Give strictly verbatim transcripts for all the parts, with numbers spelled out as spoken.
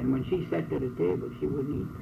And when she sat at the table, she wouldn't eat.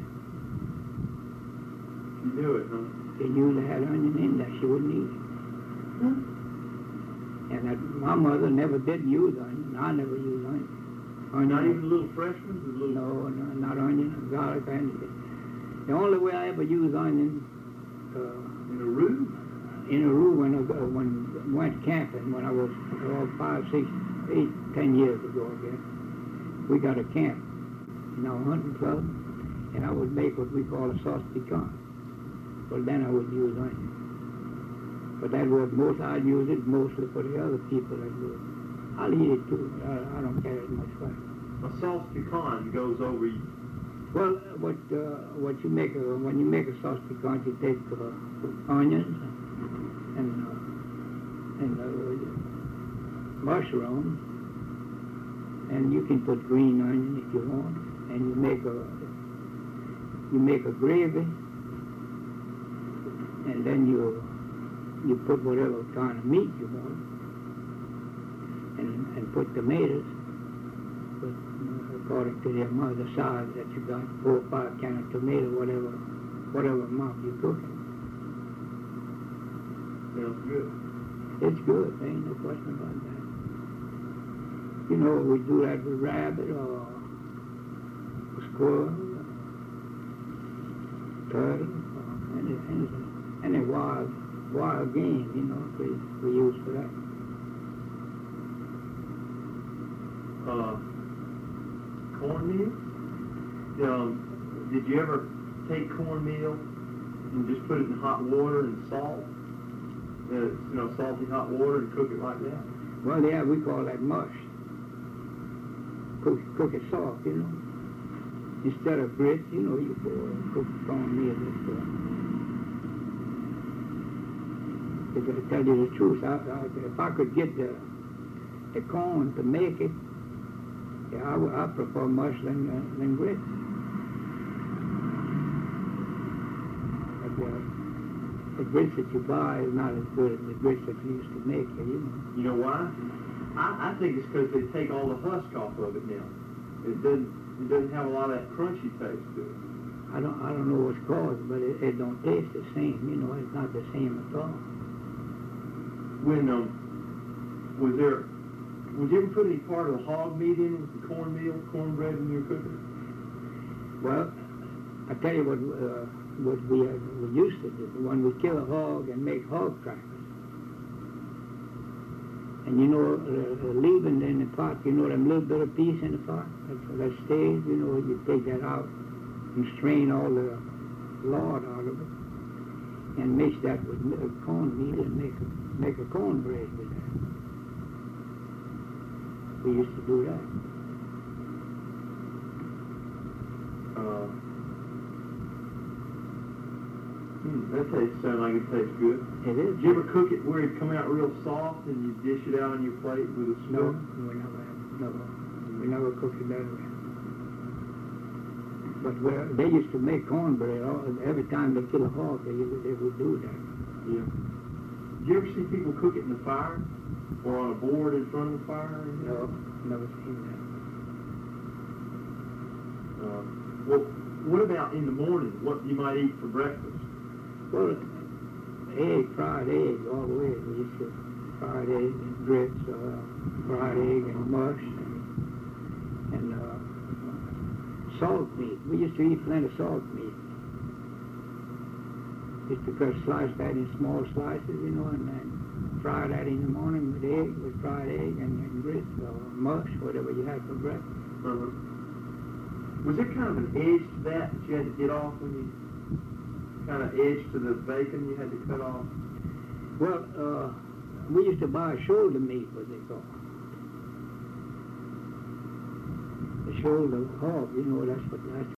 She knew it, huh? She knew they had onion in there. She wouldn't eat it. Hmm. And that, my mother never did use onion. I never used onion. onion Not even little fresh ones? Or little... No, no, not onion, garlic, or anything. The only way I ever used onion uh, in a roux? In a roux when I uh, when I went camping when I was uh, five, six, eight, ten years ago, I guess. We got a camp in our hunting club, and I would make what we call a sauce piquant. Well, then I would use onion. But that was most, I'd use it mostly for the other people that would. I'll eat it too. I, I don't care as much for it. A sauce piquant goes over. Well, what uh, what you make a, when you make a sauce piquant, you take uh, onions and uh, and uh, mushrooms, and you can put green onion if you want, and you make a you make a gravy, and then you you put whatever kind of meat you want, and and put tomatoes, but according to the amount of the size that you got, four or five can of tomato, whatever whatever amount you cook it. Sounds good. It's good, there ain't no question about that. You know, we do that with rabbit or squirrel, or turtle, or any, anything, any wild, wild game, you know, we, we use for that. Uh, cornmeal? Um, did you ever take cornmeal and just put it in hot water and salt? Uh, you know, salty hot water and cook it like that? Well, yeah, we call that mush. Cook, cook it soft, you know. Instead of grits, you know, you uh, cook cornmeal with uh, to tell you the truth, I, I, if I could get the the corn to make it, yeah, I, would, I prefer mush than, uh, than grits. But, uh, the grits that you buy is not as good as the grits that you used to make, you know. You know why? I, I think it's because they take all the husk off of it now. It doesn't it doesn't have a lot of that crunchy taste to it. I don't I don't know what's caused, but it, it don't taste the same, you know, it's not the same at all. When um was there would you ever put any part of the hog meat in with the cornmeal, cornbread when you were cooking it? Well, I tell you what uh, what we, uh, we used to do when we kill a hog and make hog crackers. And you know, uh, uh, leaving in the pot, you know them little bit of piece in the pot that, that stays, you know, you take that out and strain all the lard out of it and mix that with uh, cornmeal and make a, make a cornbread with that. We used to do that. Uh, hmm, that tastes sounds like it tastes good. It is. Did you ever cook it where it come out real soft and you dish it out on your plate with a No, spoon? we never, never, we never cooked it that way. But where they used to make cornbread all, every time they kill a hog, they, they would do that. Yeah. Did you ever see people cook it in the fire or on a board in front of the fire? No, never seen that. Uh, well, what about in the morning? What you might eat for breakfast? Well, egg, fried egg, all the way. We used to fried egg and grits, uh, fried egg and mush, and, and uh, salt meat. We used to eat plenty of salt meat. Just to cut, slice that in small slices, you know, and then fry that in the morning with egg, with fried egg and, and grits or mush, whatever you had for breakfast. Uh-huh. Was there kind of an edge to that that you had to get off when you kind of edge to the bacon you had to cut off? Well, uh, we used to buy shoulder meat, what they call it. The shoulder hog, you know, that's what that's